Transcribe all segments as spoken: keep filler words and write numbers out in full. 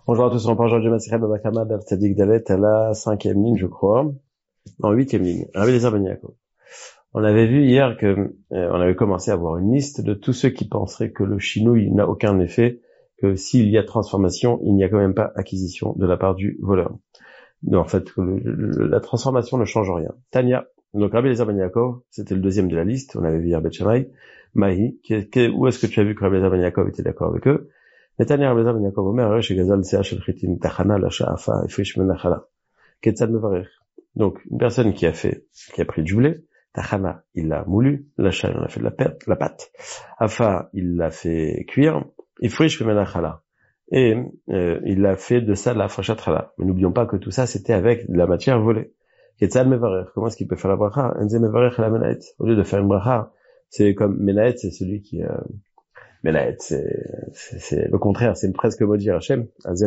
Bonjour à tous, on parle aujourd'hui de Maseret Baba Kama d'Av Tzadik Dalet à la cinquième ligne, je crois. Non, huitième ligne. Rabbi Eliezer Ben Yaakov. On avait vu hier que, euh, on avait commencé à avoir une liste de tous ceux qui penseraient que le chinouille n'a aucun effet, que s'il y a transformation, il n'y a quand même pas acquisition de la part du voleur. Donc, en fait, le, le, la transformation ne change rien. Tania. Donc, Rabbi Eliezer Ben Yaakov, c'était le deuxième de la liste. On avait vu hier Bet Shammai. Mahi. Où est-ce que tu as vu que Rabbi Eliezer Ben Yaakov était d'accord avec eux? נתניה רבי אלעזר בן יעקב אומר, הרי שגזל שיער של חיטין תחנה לשאפה, הפריש מנחלה. כיצד מברך? Donc, une personne qui a fait, qui a pris du blé, tachana, il l'a moulu, l'achat, il en a fait de la pâte, la pâte. Afa, il l'a fait cuire, ifrish menachala. Et, euh, il l'a fait de ça de la frachatchala. Mais n'oublions pas que tout ça, c'était avec de la matière volée. Ketzad mevarech. Comment est-ce qu'il peut faire la bracha? Enze mevarech la menaet. Au lieu de faire une bracha, c'est comme menaet, c'est celui qui, euh, mais là, c'est, c'est, c'est le contraire, c'est presque maudire Hachem.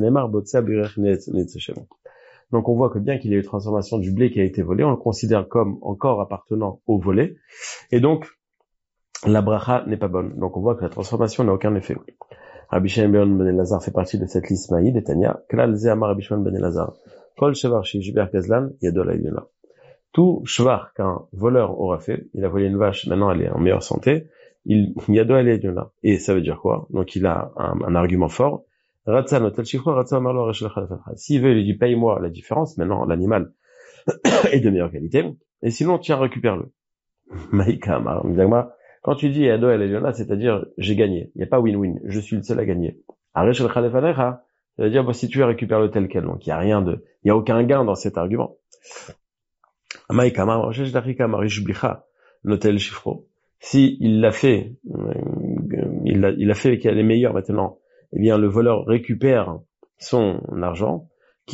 Donc on voit que bien qu'il y ait eu transformation du blé qui a été volé, on le considère comme encore appartenant au volé. Et donc, la bracha n'est pas bonne. Donc on voit que la transformation n'a aucun effet. Rabbi Shimon ben Elazar fait partie de cette liste maïd et Tania. Klal ze amar Rabbi Shimon ben Elazar. Kol shevar shi jber gazlan yadol ha'elyona. Tout shvar qu'un voleur aura fait, il a volé une vache, maintenant elle est en meilleure santé, il y a deux allées là. Et ça veut dire quoi? Donc il a un, un argument fort. S'il veut, il dit paye-moi la différence. Maintenant, l'animal est de meilleure qualité. Et sinon, tiens, récupère-le. Quand tu dis Yado el Eliona, c'est-à-dire j'ai gagné. Il n'y a pas win-win. Je suis le seul à gagner. Ça veut dire bah, si tu récupères le tel quel. Donc il n'y a rien de, il n'y a aucun gain dans cet argument. Si il l'a fait, il a, il a fait qu'elle est meilleure maintenant, eh bien le voleur récupère son argent.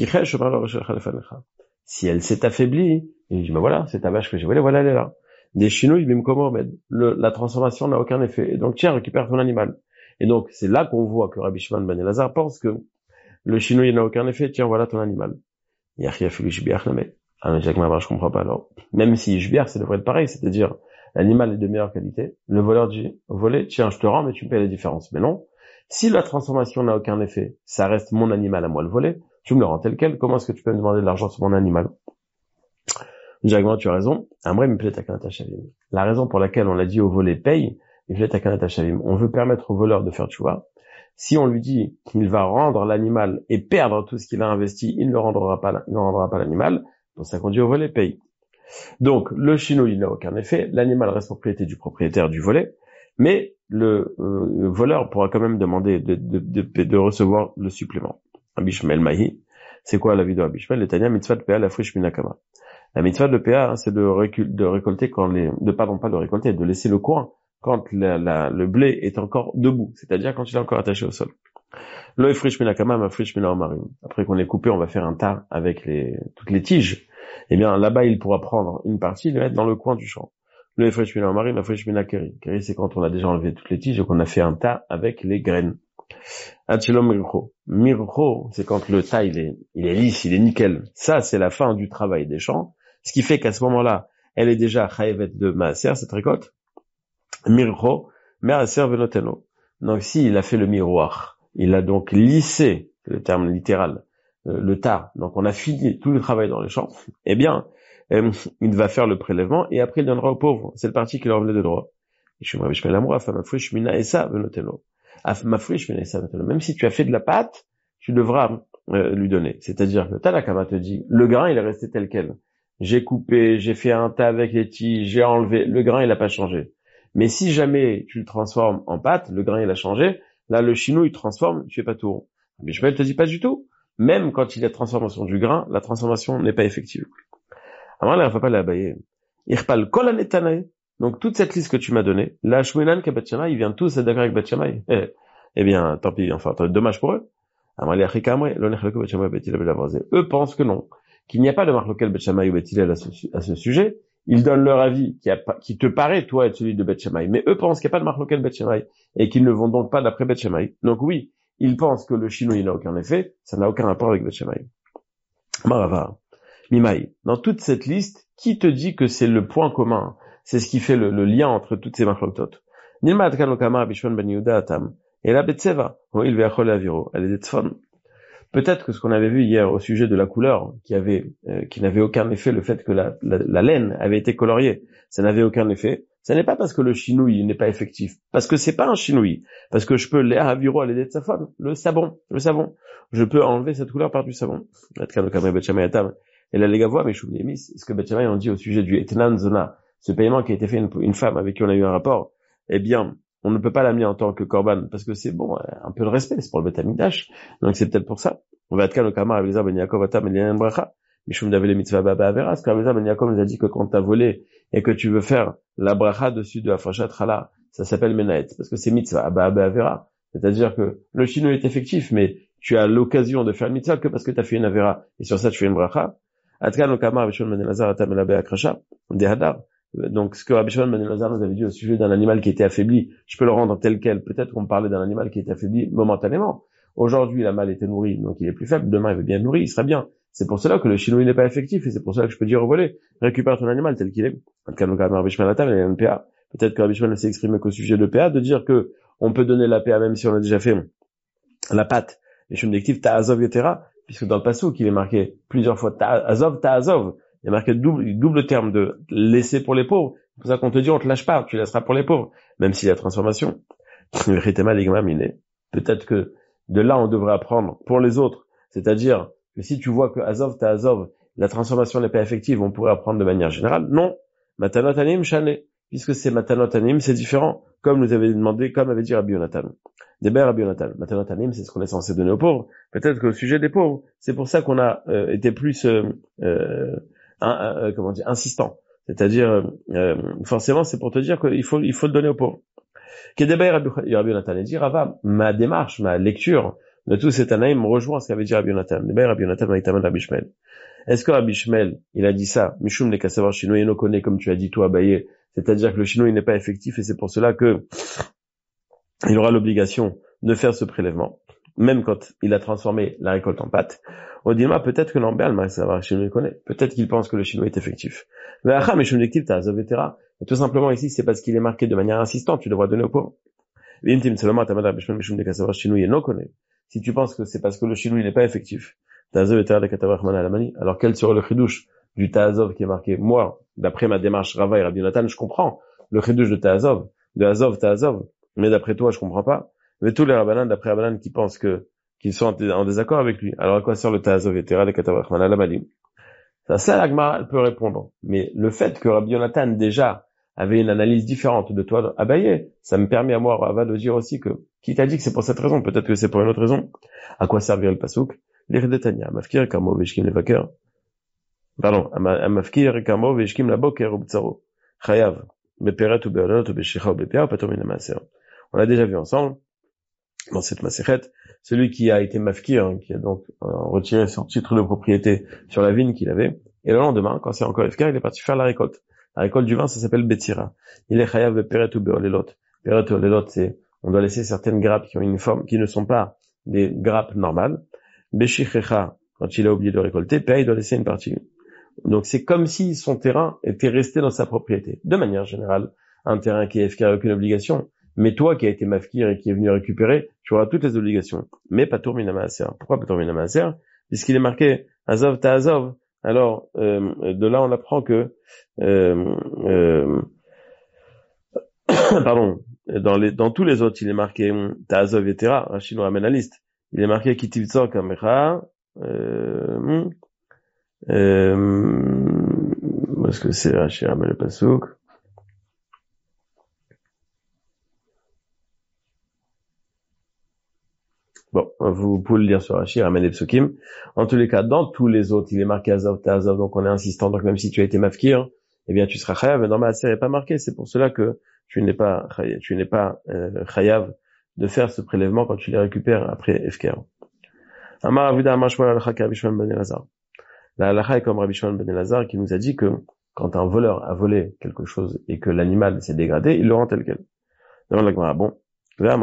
Si elle s'est affaiblie, il dit, ben voilà, c'est ta vache que j'ai volée, voilà, elle est là. Des chinouilles, la transformation n'a aucun effet. Et donc, tiens, récupère ton animal. Et donc, c'est là qu'on voit que Rabbi Shimon ben Elazar pense que le chinouille n'a aucun effet, tiens, voilà ton animal. Ah, mais Jacques Mabar, je comprends pas alors. Même si Jbiar, ça devrait être pareil, c'est-à-dire, l'animal est de meilleure qualité, le voleur dit au volé, tiens, je te rends, mais tu me payes la différence. Mais non. Si la transformation n'a aucun effet, ça reste mon animal à moi le voler, tu me le rends tel quel, comment est-ce que tu peux me demander de l'argent sur mon animal? Jacques, tu as raison. Amré me plaît à Kanata Shavim. La raison pour laquelle on l'a dit au volé paye, il plaît à Kanata Shavim. On veut permettre au voleur de faire tchouva. Si on lui dit qu'il va rendre l'animal et perdre tout ce qu'il a investi, il ne le rendra pas, il ne rendra pas l'animal. Donc ça conduit au volé paye. Donc, le chinouille, il n'a aucun effet, l'animal reste propriété du propriétaire du volet, mais le, euh, le voleur pourra quand même demander de, de, de, de recevoir le supplément. Abishmael Mahi, c'est quoi la vie de Abishmael? Le Tania mitzvah de P A, la friche minakama. La mitzvah de P A, hein, c'est de, récul, de récolter quand les, de pardon, pas de récolter, de laisser le coin quand la, la, le blé est encore debout, c'est-à-dire quand il est encore attaché au sol. Le friche minakama, ma friche minaomarim. Après qu'on ait coupé, on va faire un tas avec les, toutes les tiges. Eh bien, là-bas, il pourra prendre une partie et le mettre dans le coin du champ. Le friche minaomarim, la friche minakeri. Keri, c'est quand on a déjà enlevé toutes les tiges et qu'on a fait un tas avec les graines. Atchilom mircho. Mircho, c'est quand le tas, il est, il est lisse, il est nickel. Ça, c'est la fin du travail des champs. Ce qui fait qu'à ce moment-là, elle est déjà chayevet de maaser, cette récolte. Mircho, maaser venoteno. Donc, s'il a fait le miroir, il a donc lissé, c'est le terme littéral, euh, le tas, donc on a fini tout le travail dans les champs, eh bien, euh, il va faire le prélèvement et après il donnera aux pauvres. C'est le parti qui leur venait de droit. Même si tu as fait de la pâte, tu devras euh, lui donner. C'est-à-dire que Tanakama te dit, le grain il est resté tel quel. J'ai coupé, j'ai fait un tas avec les tiges, j'ai enlevé, le grain il n'a pas changé. Mais si jamais tu le transformes en pâte, le grain il a changé, là, le chinouille transforme, tu fais pas tout rond. Mais je ne te dis pas du tout. Même quand il y a transformation du grain, la transformation n'est pas effective. Alors là, il ne faut pas l'abayer. Irpal kol anetanae. Donc, toute cette liste que tu m'as donnée, la shmuelan ka Bet Shammai, ils viennent tous être d'accord avec Bet Shammai. Eh, eh bien, tant pis, enfin, dommage pour eux. Eux pensent que non. Qu'il n'y a pas de marloquel Bet Shammai ou Bet Hillel à ce, à ce sujet. Ils donnent leur avis qui, a, qui te paraît, toi, être celui de Bet Shammai. Mais eux pensent qu'il n'y a pas de marloquel Bet Shammai et qu'ils ne vont donc pas d'après Bet Shammai. Donc oui, ils pensent que le chinouille n'a aucun effet. Ça n'a aucun rapport avec Bet Shammai. Marava. Mimaï. Dans toute cette liste, qui te dit que c'est le point commun? C'est ce qui fait le, le lien entre toutes ces marloquetot. Nilma atkan lokama Rabbi Shimon ben Yehuda atam. Et la Betseva. Il ve'achol aviro. Elle est des tzfon. Peut-être que ce qu'on avait vu hier au sujet de la couleur, qui avait, euh, qui n'avait aucun effet, le fait que la, la, la laine avait été coloriée, ça n'avait aucun effet. Ce n'est pas parce que le chinouille n'est pas effectif, parce que c'est pas un chinouille, parce que je peux l'air à viro à l'aider de sa femme, le savon, le savon. Je peux enlever cette couleur par du savon. Et là, les gars voient, mais je vous mis, ce que Beth Shammai ont dit au sujet du Etnan Zona, ce paiement qui a été fait une, une femme avec qui on a eu un rapport, eh bien, on ne peut pas l'amener en tant que korban, parce que c'est bon, un peu de respect, c'est pour le Beth Amikdash. Donc c'est peut-être pour ça. On va être calme, le kamar, avec les ben Yaakov, atam, et bracha. Mishum davele mitzvah baba avera. Ce qu'Abelza ben Yaakov nous a dit que quand t'as volé et que tu veux faire la bracha dessus de la frachat chala, ça s'appelle menaet, parce que c'est mitzvah baba avera. C'est-à-dire que le chino est effectif, mais tu as l'occasion de faire une mitzvah que parce que t'as fait une avera, et sur ça tu fais une bracha. Atkan le kamar, Bishon ben Elazar, atam, et akrasha, des hadar. Donc, ce que Rabbi Shimon ben Elazar nous avait dit au sujet d'un animal qui était affaibli, je peux le rendre tel quel. Peut-être qu'on parlait d'un animal qui était affaibli momentanément. Aujourd'hui, la malle était nourrie, donc il est plus faible. Demain, il va bien être nourri, il sera bien. C'est pour cela que le chinois n'est pas effectif, et c'est pour cela que je peux dire au volet, récupère ton animal tel qu'il est. Peut-être que Rabbi Shimon ne s'est exprimé qu'au sujet de P A, de dire que on peut donner la P A même si on a déjà fait la pâte, les shumdektiv ta'azov yetera, puisque dans le passouk, il est marqué plusieurs fois ta'azov, ta'azov. Il y a marqué double, double terme de laisser pour les pauvres. C'est pour ça qu'on te dit, on te lâche pas, tu laisseras pour les pauvres. Même s'il y a transformation. Peut-être que de là, on devrait apprendre pour les autres. C'est-à-dire que si tu vois que Azov, ta Azov, la transformation n'est pas effective, on pourrait apprendre de manière générale. Non. Matanot anim shane. Puisque c'est matanot anim, c'est différent. Comme nous avait demandé, comme avait dit Rabbi Yonatan. Déber Rabbi Yonatan. Matanot anim, c'est ce qu'on est censé donner aux pauvres. Peut-être que au sujet des pauvres, c'est pour ça qu'on a euh, été plus, euh, euh, Un, un, comment dire, insistant. C'est-à-dire, euh, forcément, c'est pour te dire qu'il faut, il faut le donner aux pauvres. Kedebay Rabbi Yonatan dit, Rava, ma démarche, ma lecture de tout cet anaïm rejoint ce qu'avait dit Rabbi Yonatan. Kedebay Rabbi Yonatan maïtaman Rabbi Shmuel. Est-ce que Rabbi Shmuel, il a dit ça, Mishum ne savoir chinois, il ne connaît, comme tu as dit toi, Abaye, c'est-à-dire que le chinois, il n'est pas effectif et c'est pour cela que il aura l'obligation de faire ce prélèvement, même quand il a transformé la récolte en pâte. Odilma, peut-être que l'ambert, le savoir chinois, il connaît. Peut-être qu'il pense que le chinois est effectif. Mais acha, mais shumdektiv, t'as azovetera. Et tout simplement ici, c'est parce qu'il est marqué de manière insistante, tu devras donner au pauvre. Si tu penses que c'est parce que le chinois, il n'est pas effectif, alors quel sera le chidouche du ta'azov qui est marqué? Moi, d'après ma démarche Rava et Rabbi Yonatan, je comprends le chidouche de ta'azov, de azov, ta'azov. Mais d'après toi, je comprends pas. Mais tous les rabbanan, d'après rabbanan, qui pensent que qu'ils sont en désaccord avec lui. Alors à quoi sert le ta'azov etera le katavrachman alamalim? Ça, ça, l'agma, elle peut répondre. Mais le fait que Rabbi Yonatan, déjà, avait une analyse différente de toi, Abaye, ça me permet à moi, Rava, de dire aussi que, qui t'a dit que c'est pour cette raison? Peut-être que c'est pour une autre raison. À quoi servir le pasouk? L'Irdetania, mafkir, kamo, veshkim, levaker. Pardon, mafkir, kamo, veshkim, la boker, ou btsaro. Chayav, beperet, ou beolot, ou beshicha, ou bepia, ou patomina maaser. On l'a déjà vu ensemble, dans cette maséchet, celui qui a été mafkir, hein, qui a donc euh, retiré son titre de propriété sur la vigne qu'il avait, et le lendemain, quand c'est encore efkar, il est parti faire la récolte. La récolte du vin, ça s'appelle Betsira. Il est chayav beperet ou beolelot. Peret ou beolelot, c'est, on doit laisser certaines grappes qui ont une forme, qui ne sont pas des grappes normales. Beshichecha, quand il a oublié de récolter, Père, il doit laisser une partie. Donc c'est comme si son terrain était resté dans sa propriété. De manière générale, un terrain qui est efkar, aucune obligation. Mais toi qui as été mafkir et qui est venu récupérer, tu auras toutes les obligations. Mais pas tour mina maaser. Pourquoi pas tour mina maaser? Puisqu'il est marqué Azov ta Azov. Alors, euh, de là on apprend que, euh, euh, pardon, dans, les, dans tous les autres, il est marqué ta Azov etera. Un chinois ramène la liste. Il est marqué Kitivtso Kamecha. Euh, euh, est-ce que c'est Rashi ramène le pasouk? Bon, vous pouvez le lire sur Rashi, ramène les psukim. En tous les cas, dans tous les autres, il est marqué Azov, ta Azov, donc on est insistant. Donc même si tu as été mafkir, eh bien tu seras chayav. Mais dans ma série, il n'est pas marqué. C'est pour cela que tu n'es pas chayav, tu n'es pas euh, chayav de faire ce prélèvement quand tu les récupères après Efker. Amar Avuda Amar Shmuel Alcha Rabbi Shimon ben Elazar. La halakha est comme Rabbi Shimon ben Elazar qui nous a dit que quand un voleur a volé quelque chose et que l'animal s'est dégradé, il le rend tel quel. Demande la Gemara, bon. On l'a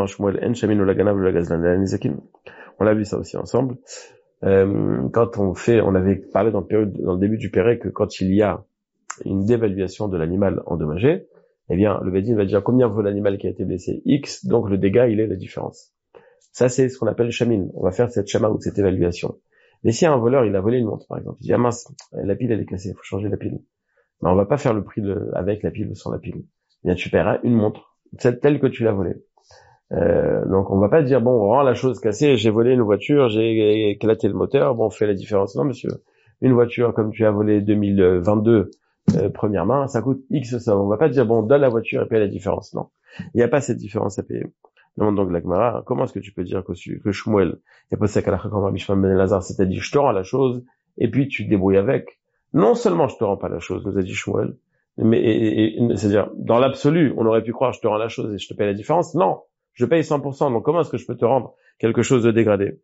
vu ça aussi ensemble. Euh, quand on fait, on avait parlé dans le, période, dans le début du Pérec que quand il y a une dévaluation de l'animal endommagé, eh bien, le Bédine va dire combien vaut l'animal qui a été blessé? X, donc le dégât, il est la différence. Ça, c'est ce qu'on appelle chamin. On va faire cette shama ou cette évaluation. Mais si un voleur, il a volé une montre, par exemple, il dit, ah mince, la pile, elle est cassée, il faut changer la pile. Ben, on va pas faire le prix de, avec la pile ou sans la pile. Bien, tu paieras une montre, celle telle que tu l'as volée. Euh, donc, on va pas dire, bon, on rend la chose cassée, j'ai volé une voiture, j'ai éclaté le moteur, bon, on fait la différence. Non, monsieur. Une voiture, comme tu as volé deux mille vingt-deux, euh, première main, ça coûte X somme. On va pas dire, bon, donne la voiture et paye la différence. Non. Il n'y a pas cette différence à payer. Demande donc la Gemara, comment est-ce que tu peux dire que, que Shmuel, il a posé à comme Rabbi Shimon ben Elazar, c'est-à-dire, je te rends la chose, et puis tu te débrouilles avec. Non seulement je te rends pas la chose, nous a dit Shmuel, mais, et, et, c'est-à-dire, dans l'absolu, on aurait pu croire, je te rends la chose et je te paye la différence. Non. Je paye cent pour cent. Donc, comment est-ce que je peux te rendre quelque chose de dégradé?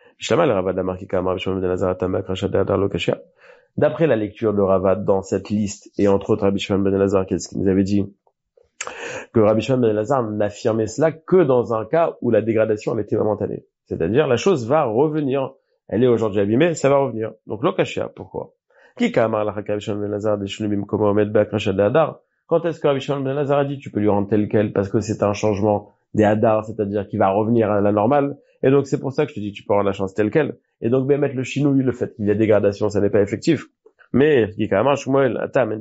D'après la lecture de Ravad dans cette liste, et entre autres Rabbi Shimon ben Elazar, qu'est-ce qu'il nous avait dit? Que Rabbi Shimon ben Elazar n'affirmait cela que dans un cas où la dégradation avait été momentanée. C'est-à-dire, la chose va revenir. Elle est aujourd'hui abîmée, ça va revenir. Donc, l'okashia, pourquoi? Quand est-ce que Rabbi Shimon ben Elazar a dit, tu peux lui rendre tel quel, parce que c'est un changement des hadar, c'est-à-dire qu'il va revenir à la normale. Et donc, c'est pour ça que je te dis, tu peux avoir la chance telle quelle. Et donc, ben, mettre le chinouille, le fait qu'il y a dégradation, ça n'est pas effectif. Mais, quand Shmuel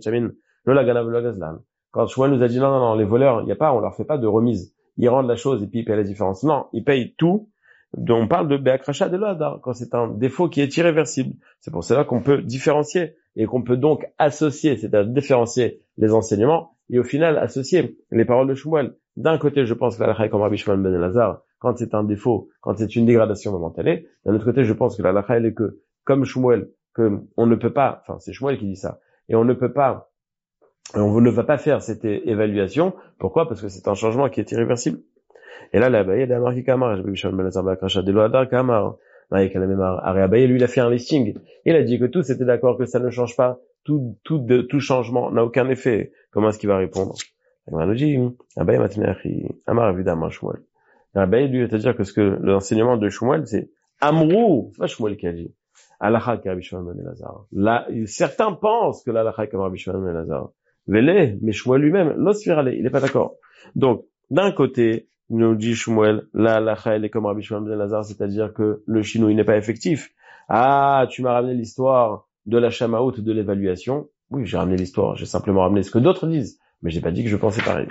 nous a dit, non, non, non, les voleurs, il y a pas, on leur fait pas de remise. Ils rendent la chose et puis ils payent la différence. Non, ils payent tout. Donc, on parle de Be'akracha de l'Hadar, quand c'est un défaut qui est irréversible. C'est pour cela qu'on peut différencier et qu'on peut donc associer, c'est-à-dire différencier les enseignements et au final associer les paroles de Shmuel. D'un côté, je pense que la comme Rabbi Shimon ben Elazar, quand c'est un défaut, quand c'est une dégradation momentanée. D'un autre côté, je pense que la lacha, elle est que, comme Shmuel, que on ne peut pas, enfin, c'est Shmuel qui dit ça, et on ne peut pas, on ne va pas faire cette évaluation. Pourquoi? Parce que c'est un changement qui est irréversible. Et là, là, bah, il a marqué Kamar, Rabbi Shimon ben Elazar, Bakrasha de l'Hadar, Kamar. Lui, il a fait un listing. Il a dit que tous étaient d'accord que ça ne change pas, tout, tout, de, tout changement n'a aucun effet. Comment est-ce qu'il va répondre? Abaye évidemment Shmuel. Abaye lui va dire que ce que l'enseignement de Shmuel c'est Amrou, c'est pas Shmuel qui a dit. Alacha comme Rabbi Shimon ben Elazar. Là, certains pensent que l'alacha comme Rabbi Shimon ben Elazar. Vélé, mais Shmuel lui-même, l'osfirale, il est pas d'accord. Donc, d'un côté, nous dit Shmuel, l'alacha elle est comme Rabbi Shimon ben Elazar, c'est-à-dire que le chino il n'est pas effectif. Ah, tu m'as ramené l'histoire de la shamaout de l'évaluation. Oui, j'ai ramené l'histoire, j'ai simplement ramené ce que d'autres disent. Mais j'ai pas dit que je pensais pareil.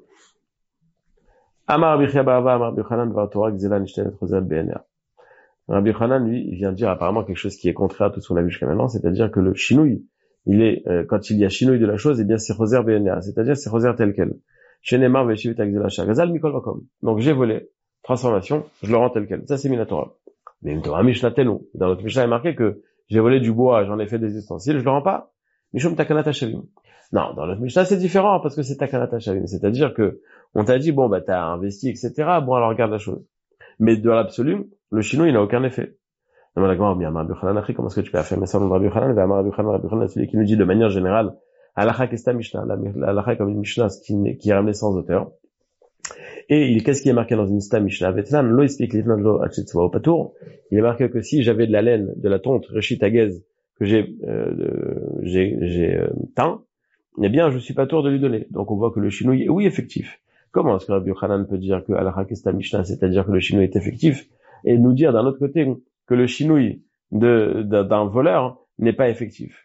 Amar Rabbi Chia bar Abba, Amar Rabbi Yochanan var Torah gzela nishtanet chozeret B N R. Rabbi Yochanan, lui, il vient dire apparemment quelque chose qui est contraire à tout ce qu'on a vu jusqu'à maintenant, c'est-à-dire que le chinouille, il est, euh, quand il y a chinouille de la chose, eh bien c'est choser B N R, c'est-à-dire c'est choser tel quel. Shenemar veshiv et gzela shah gazal mikol vakom. Donc j'ai volé, transformation, je le rends tel quel. Ça c'est Minatora. Mais une Torah Mishnah telo. Dans notre Mishnah, il est marqué que j'ai volé du bois, j'en ai fait des ustensiles, je le rends pas. Mishum takanat shavim. Non, dans notre Mishnah, c'est différent, parce que c'est takanat shavim. C'est-à-dire que, on t'a dit, bon, bah, t'as investi, et cetera. Bon, alors regarde la chose. Mais dans l'absolu, le chino, il n'a aucun effet. Comment est-ce que tu peux faire? Mais ça, Rabbi Yochanan, Rabbi Yochanan, Rabbi Yochanan, celui qui nous dit de manière générale, Halacha Kesta Mishnah, Halacha comme une Mishnah, qui, qui est ramenée sans auteur. Et il, qu'est-ce qui est marqué dans une Sta Mishnah? Vetlan, lo explique l'ifnan lo achitsva au patour. Il est marqué que si j'avais de la laine, de la tonte, Reshit Agez, que j'ai, euh, j'ai, j'ai, euh, teint, eh bien, je suis pas tour de lui donner. Donc, on voit que le chinouille est, oui, effectif. Comment est-ce que Rabbi Yochanan peut dire que Halacha Kesta Mishnah, c'est-à-dire que le chinouille est effectif, et nous dire d'un autre côté que le chinouille de, de, d'un voleur n'est pas effectif?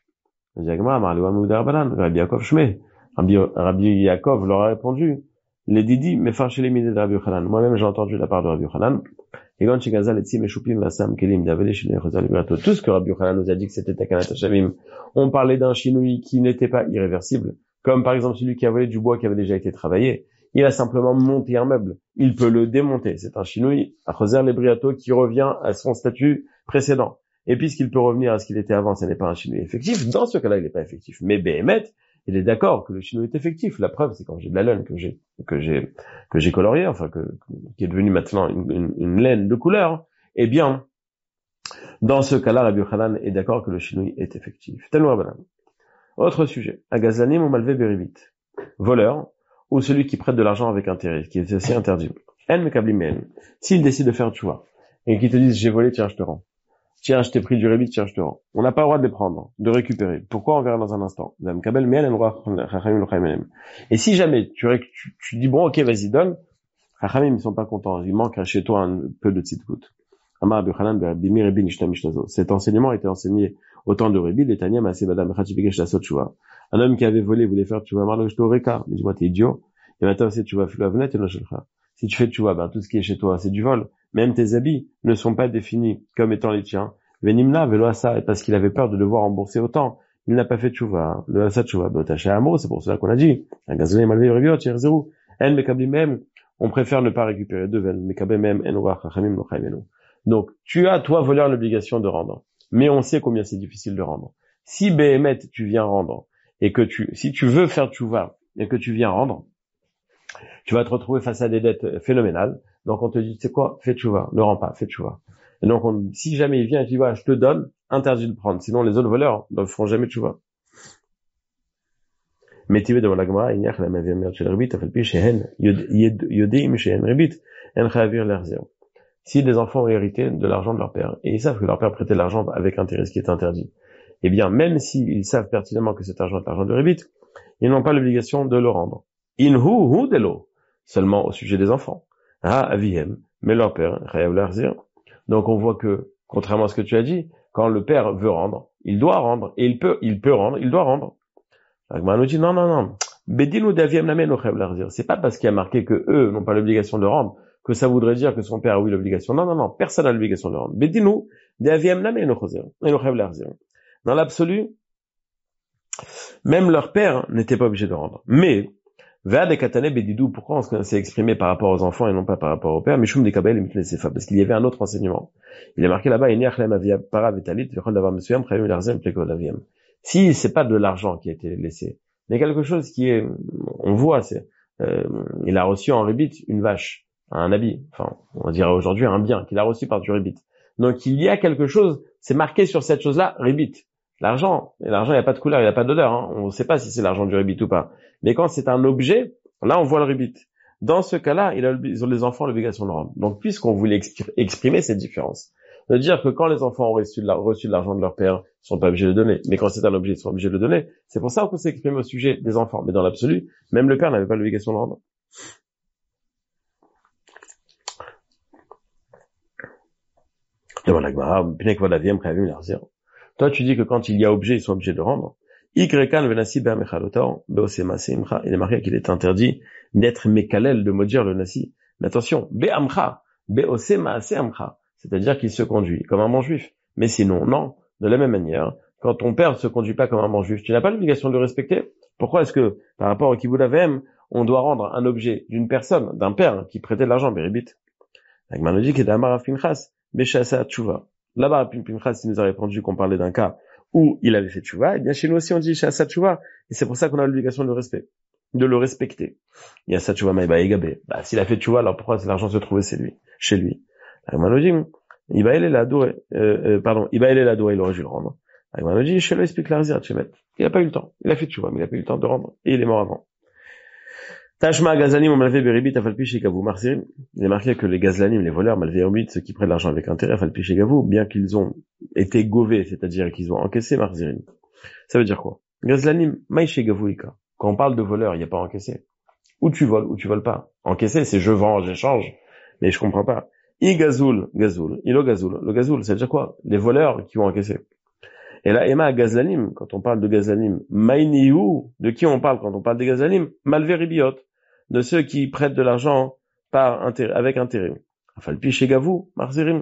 Rabbi Yaakov Shmei. Rabbi Yaakov leur a répondu, les didi, mais farchez les midés de Rabbi Yochanan. Moi-même, j'ai entendu de la part de Rabbi Yochanan. Et quand Shigazal et Tzim et Shupim Vasam Kelim d'Avele Shinei Chazal Liberato, tout ce que Rabbi Yochanan nous a dit que c'était Takanat Shavim, on parlait d'un chinouille qui n'était pas irréversible, comme par exemple celui qui a volé du bois qui avait déjà été travaillé. Il a simplement monté un meuble. Il peut le démonter. C'est un chinouille, à Chazal Liberato, qui revient à son statut précédent. Et puisqu'il peut revenir à ce qu'il était avant, ce n'est pas un chinouille effectif. Dans ce cas-là, il n'est pas effectif. Mais Behemet, il est d'accord que le chinouille est effectif. La preuve, c'est quand j'ai de la laine que j'ai, que j'ai, que j'ai coloriée, enfin, que, qui est devenue maintenant une, une, une laine de couleur. Eh bien, dans ce cas-là, Rabbi Yochanan est d'accord que le chinouille est effectif. Tel Rabbanan. Autre sujet. Agazanim ou malvé berivit. Voleur, ou celui qui prête de l'argent avec intérêt, qui est aussi interdit. En mekablim men. S'il décide de faire tchouva, et qu'il te dise, j'ai volé, tiens, je te rends. Tiens, je t'ai pris du rébit, tiens, je te rends. On n'a pas le droit de les prendre, de récupérer. Pourquoi? On verra dans un instant. Et si jamais tu, tu, tu dis, bon, ok, vas-y, donne, Chachamim, ils sont pas contents. Il manque chez toi un peu de tzidkut. Amar Rabbi Yochanan Rabbi Meir Rabbi Nishna Mishnazo. Cet enseignement était enseigné au temps de Rabbi, les Tanya Maaseh Badam Echad Shebekesh Lasot Tshuva. Un homme qui avait volé voulait faire Tshuva. Amar lo Shto Reka. Mais dis-moi, t'es idiot. Et maintenant, c'est Tshuva Filu Avnet Eno Shelcha. Si tu fais Tshuva, ben, tout ce qui est chez toi, c'est du vol. Même tes habits ne sont pas définis comme étant les tiens. Venimna Velo Asa, parce qu'il avait peur de devoir rembourser autant. Il n'a pas fait Tshuva. Le Asa Tshuva. Botaché Amo, c'est pour cela qu'on a dit. Un gazolé malvé Reviot, Yerzeru. En Mekabli Mem. On préfère ne pas récupérer de vel. Mekabli Mem, En Ruach Chachamim Lo Chaimenu. Donc, tu as, toi, voleur, l'obligation de rendre. Mais on sait combien c'est difficile de rendre. Si Béhémet, tu viens rendre, et que tu, si tu veux faire tchouva, et que tu viens rendre, tu vas te retrouver face à des dettes phénoménales. Donc, on te dit, tu sais quoi, fais tchouva, ne rends pas, fais tchouva. Et donc, on, si jamais il vient et dit, voilà, je te donne, interdit de prendre. Sinon, les autres voleurs ne feront jamais tchouva. Mais tu veux devant la Gemara, il n'y a que la même merde chez le ribit, afalpi shehen, yodeim shehen ribit, en chavir l'erzir. Si des enfants ont hérité de l'argent de leur père, et ils savent que leur père prêtait l'argent avec intérêt, ce qui est interdit, eh bien, même s'ils savent pertinemment que cet argent est l'argent de rébit, ils n'ont pas l'obligation de le rendre. In hu hu delo, seulement au sujet des enfants. Ah, avihem, mais leur père, chayav l'arzir. Donc on voit que, contrairement à ce que tu as dit, quand le père veut rendre, il doit rendre, et il peut, il peut rendre, il doit rendre. Agma nous dit, non, non, non, bedinu d'avihem namen au chayav l'arzir. C'est pas parce qu'il y a marqué que eux n'ont pas l'obligation de rendre, que ça voudrait dire que son père a eu l'obligation. Non, non, non, personne n'a l'obligation de rendre. Bedinu, d'avihem namen au chayav l'arzir. Dans l'absolu, même leur père n'était pas obligé de rendre. Mais, pourquoi on s'est exprimé par rapport aux enfants et non pas par rapport au père? Mishum dekabel et sefa, parce qu'il y avait un autre enseignement. Il est marqué là-bas, si c'est pas de l'argent qui a été laissé, mais quelque chose qui est, on voit, c'est, euh, il a reçu en rébit une vache, un habit, enfin, on dirait aujourd'hui un bien qu'il a reçu par du rébit. Donc il y a quelque chose, c'est marqué sur cette chose-là, rébit. L'argent, et l'argent, il n'y a pas de couleur, il n'y a pas d'odeur, hein. On ne sait pas si c'est l'argent du rébit ou pas. Mais quand c'est un objet, là, on voit le rébit. Dans ce cas-là, il a, ils ont les enfants l'obligation de rendre. Donc, puisqu'on voulait exprimer cette différence, de dire que quand les enfants ont reçu de, la, reçu de l'argent de leur père, ils sont pas obligés de le donner. Mais quand c'est un objet, ils sont obligés de le donner. C'est pour ça qu'on s'est exprimé au sujet des enfants. Mais dans l'absolu, même le père n'avait pas l'obligation de rendre. Et voilà, toi, tu dis que quand il y a objet, ils sont obligés de rendre. Il est marqué qu'il est interdit d'être mekalel, de maudire le nasi. Mais attention, be'amcha, be'ose ma'ase amcha. C'est-à-dire qu'il se conduit comme un bon juif. Mais sinon, non. De la même manière, quand ton père ne se conduit pas comme un bon juif, tu n'as pas l'obligation de le respecter. Pourquoi est-ce que, par rapport au kibbout avem, on doit rendre un objet d'une personne, d'un père qui prêtait de l'argent, béribit? L'Agma nous dit qu'il est amar Pinchas, beshasa tshuva. Là-bas, Pinchas, il nous a répondu qu'on parlait d'un cas où il avait fait tchouva, et bien chez nous aussi on dit shasa tchouva, et c'est pour ça qu'on a l'obligation de le respect, de le respecter. Il y a sa tchouva maïba egabe. Bah, s'il a fait tchouva, alors pourquoi l'argent se trouvait chez lui, chez lui? L'Agma nous dit, il va aller la douée, euh, pardon, il va aller la douée, il aurait dû le rendre. L'Agma nous dit, je lui explique la rizir, Tchemet. Il n'a pas eu le temps. Il a fait tchouva, mais il n'a pas eu le temps de rendre, et il est mort avant. Tashma gazlanim on malvé beribit afalpi shekavu marsirim. Il est marqué que les gazlanim, les voleurs, malvé beribit, ceux qui prennent l'argent avec intérêt, afalpi shekavu, bien qu'ils ont été govés, c'est-à-dire qu'ils ont encaissé marsirim. Ça veut dire quoi? Gazlanim, maï shekavu ika. Quand on parle de voleur, il n'y a pas encaissé. Ou tu voles, ou tu voles pas. Encaissé, c'est je vends, j'échange. Mais je comprends pas. I gazoul, gazoul, ilo gazoul. Le gazoul, ça veut dire quoi? Les voleurs qui ont encaissé. Et là, Emma gazlanim, quand on parle de gazlanim, maïniou, de qui on parle quand on parle des gazlanim? Malvé ribiot. De ceux qui prêtent de l'argent par intérêt, avec intérêt. Afalpi shegavou, marzirim.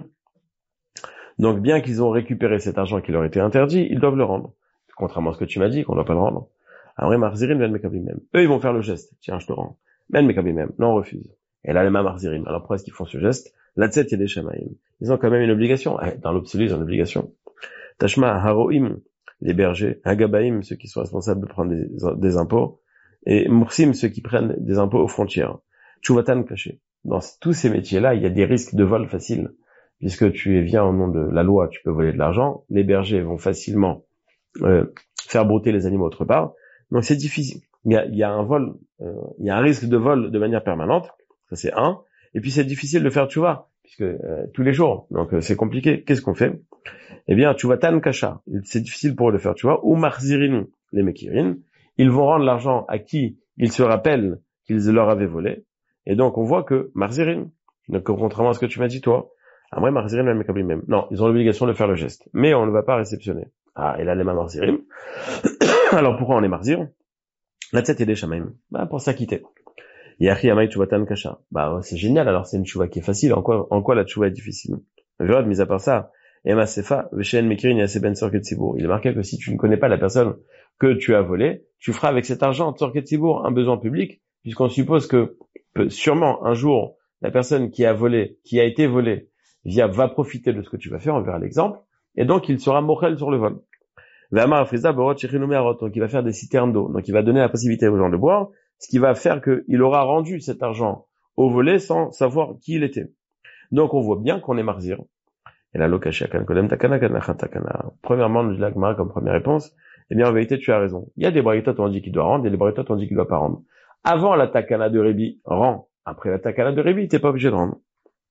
Donc, bien qu'ils ont récupéré cet argent qui leur était interdit, ils doivent le rendre. Contrairement à ce que tu m'as dit, qu'on ne doit pas le rendre. Après, marzirim, ben mekabim même. Eux, ils vont faire le geste. Tiens, je te rends. Ben mekabim même. Non, on refuse. Et là, les mêmes marzirim. Alors, pourquoi est-ce qu'ils font ce geste? La tête, il y a des shamaïm. Ils ont quand même une obligation. Dans l'absolu, ils ont une obligation. Tashma, haroim, les bergers. Hagabaim, ceux qui sont responsables de prendre des, des impôts. Et Moursim, ceux qui prennent des impôts aux frontières. Tchouvatan caché. Dans tous ces métiers-là, il y a des risques de vol faciles. Puisque tu viens au nom de la loi, tu peux voler de l'argent. Les bergers vont facilement euh, faire brouter les animaux autre part. Donc c'est difficile. Il y a, il y a un vol, euh, il y a un risque de vol de manière permanente. Ça c'est un. Et puis c'est difficile de faire tchouva, puisque euh, tous les jours. Donc euh, c'est compliqué. Qu'est-ce qu'on fait? Eh bien, tchouvatan kasha. C'est difficile pour eux de faire tchouva. Ou marzirin, les mekirin. Ils vont rendre l'argent à qui ils se rappellent qu'ils leur avaient volé. Et donc, on voit que Marzirin, donc contrairement à ce que tu m'as dit toi, après Marzirin même même. Non, ils ont l'obligation de faire le geste, mais on ne va pas réceptionner. Ah, et là les Marzirim. Alors pourquoi on est Marzir? La tête est des Shamaim. Bah pour s'acquitter. Yachi Amay Chuvatan Kasha. Bah c'est génial. Alors c'est une chouva qui est facile. En quoi, en quoi la chouva est difficile? Vérad, mis à part ça, Emma Sefa, Veshen Mekirin Yaseben Sorket Tzibour. Il est marqué que si tu ne connais pas la personne que tu as volée, tu feras avec cet argent Sorket Tzibour un besoin public, puisqu'on suppose que sûrement un jour la personne qui a volé, qui a été volée, via va profiter de ce que tu vas faire. On verra l'exemple. Et donc il sera mochel sur le vol. Donc il va faire des citernes d'eau. Donc il va donner la possibilité aux gens de boire, ce qui va faire qu'il aura rendu cet argent au volé sans savoir qui il était. Donc on voit bien qu'on est marzir. Et là, premièrement, nous dit la Gemara comme première réponse, eh bien en vérité tu as raison. Il y a des braïtotes on dit qu'il doit rendre, et des braïtotes on dit qu'il doit pas rendre. Avant la takana de Rébi, rend. Après la takana de Rébi, t'es pas obligé de rendre.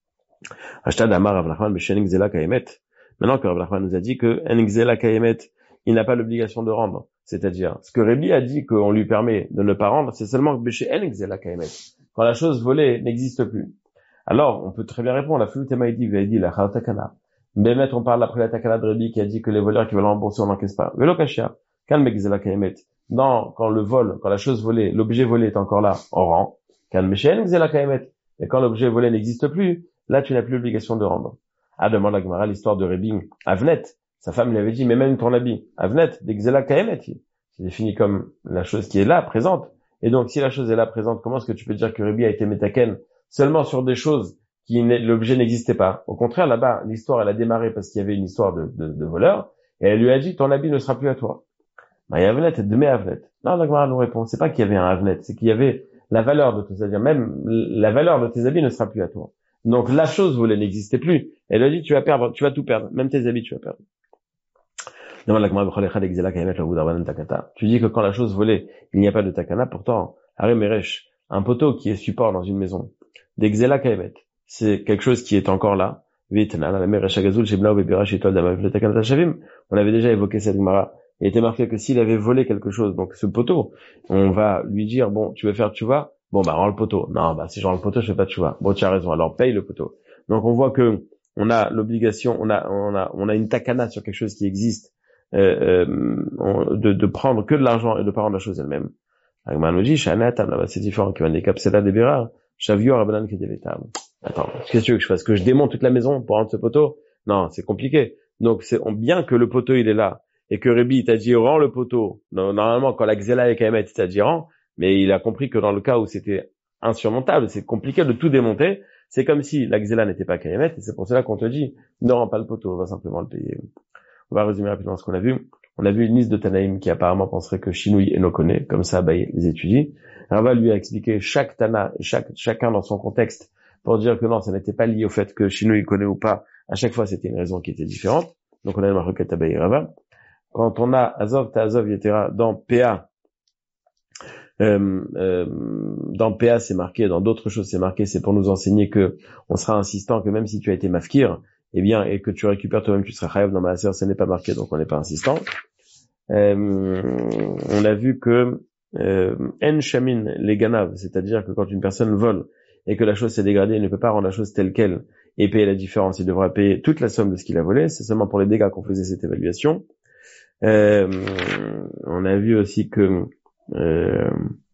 Maintenant que Rav Nachman nous a dit que Enxela Kayemet, il n'a pas l'obligation de rendre. C'est-à-dire, ce que Rébi a dit qu'on lui permet de ne pas rendre, c'est seulement que chez Enxela Kayemet, quand la chose volée n'existe plus. Alors, on peut très bien répondre, la flûte Maïdi lui a dit la Khatakana. Bémet, on parle après la Takana de Rébi qui a dit que les voleurs qui veulent rembourser, on n'encaisse pas. Velo Kashia, Kalm Enxela Kayemet. Non, quand le vol, quand la chose volée, l'objet volé est encore là, on rend. Kalm chez Enxela Kayemet. Et quand l'objet volé n'existe plus, là, tu n'as plus l'obligation de rendre. Ah, demande la Gemara l'histoire de Rébi. Avnet, sa femme lui avait dit, mais même ton habit. Avnet, d'Exela Kaemet. C'est défini comme la chose qui est là, présente. Et donc, si la chose est là, présente, comment est-ce que tu peux dire que Rébi a été métaken seulement sur des choses qui l'objet n'existait pas? Au contraire, là-bas, l'histoire, elle a démarré parce qu'il y avait une histoire de, de, de voleur. Et elle lui a dit, ton habit ne sera plus à toi. Bah, il y a Avnet, demain Avnet. Non, la Gemara nous répond, c'est pas qu'il y avait un Avnet, c'est qu'il y avait la valeur de tout, c'est-à-dire même la valeur de tes habits ne sera plus à toi. Donc la chose volée n'existait plus. Elle a dit tu vas perdre, tu vas tout perdre, même tes habits tu vas perdre. Tu dis que quand la chose volée, il n'y a pas de takana, pourtant, Meresh, un poteau qui est support dans une maison, d'Exela Kaemet, c'est quelque chose qui est encore là. On avait déjà évoqué cette Gemara. Il était marqué que s'il avait volé quelque chose, donc ce poteau, on va lui dire bon, tu veux faire tchouva? Bon, bah, rends le poteau. Non, bah, si je rends le poteau, je fais pas de tchouva. Bon, tu as raison. Alors, paye le poteau. Donc, on voit que on a l'obligation, on a, on a, on a une takana sur quelque chose qui existe, euh, euh, de, de prendre que de l'argent et de pas rendre la chose elle-même. C'est différent. Qui va décapser la débira. Chavio Rabbanan qui l'état. Attends, qu'est-ce que tu veux que je fasse? Que je démonte toute la maison pour rendre ce poteau? Non, c'est compliqué. Donc, c'est bien que le poteau, il est là. Et que Rébi t'a dit, rends le poteau. Normalement, quand la Xela est Kaemet, il t'a dit, rends. Mais il a compris que dans le cas où c'était insurmontable, c'est compliqué de tout démonter, c'est comme si la Xela n'était pas Kayemet, et c'est pour cela qu'on te dit, ne rends pas le poteau, on va simplement le payer. On va résumer rapidement ce qu'on a vu. On a vu une liste de Tanaïm qui apparemment penserait que Shinui et no connaît, comme ça, bah, il les étudie. Rava lui a expliqué chaque Tana, chaque, chacun dans son contexte, pour dire que non, ça n'était pas lié au fait que Shinui connaît ou pas. À chaque fois, c'était une raison qui était différente. Donc on a une requête à Baï Rava. Quand on a Azov, Ta'azov, et cetera, dans P A, Euh, euh, dans P A c'est marqué, dans d'autres choses c'est marqué, c'est pour nous enseigner que on sera insistant que même si tu as été mafkir, eh bien, et que tu récupères toi-même, tu seras chayav. Dans ma sœur, ça n'est pas marqué, donc on n'est pas insistant. Euh, on a vu que euh, en shamin les ganav, c'est-à-dire que quand une personne vole et que la chose s'est dégradée, il ne peut pas rendre la chose telle qu'elle et payer la différence. Il devra payer toute la somme de ce qu'il a volé. C'est seulement pour les dégâts qu'on faisait cette évaluation. Euh, on a vu aussi que Euh,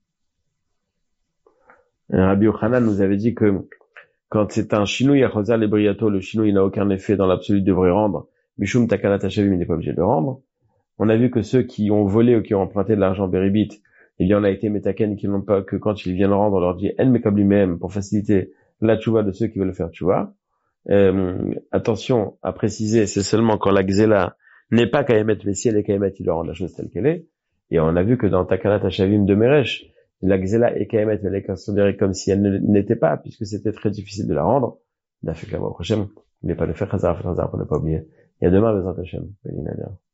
Rabbi Yochanan nous avait dit que quand c'est un chinoui à Chosal et Briato, le chinoui n'a aucun effet dans l'absolu, devrait rendre. Mishum Takana Tachavim, il n'est pas obligé de rendre. On a vu que ceux qui ont volé ou qui ont emprunté de l'argent Beribit, eh bien on a été Metaken qui n'ont pas, que quand ils viennent rendre, on leur dit En Mekabli même pour faciliter la tchouva de ceux qui veulent faire tchouva. Euh, attention à préciser, c'est seulement quand la Xela n'est pas Kayemet, mais si elle est Kayemet, il leur rend la chose telle qu'elle est. Et on a vu que dans Takana Tachavim de Meresh, la Xela est Kayemet, elle est considérée comme si elle n'était pas, puisque c'était très difficile de la rendre. Il a fait que la voix prochaine, il n'est pas le faire Khazar, pour ne pas oublier. Et à demain, Bezrat Hashem.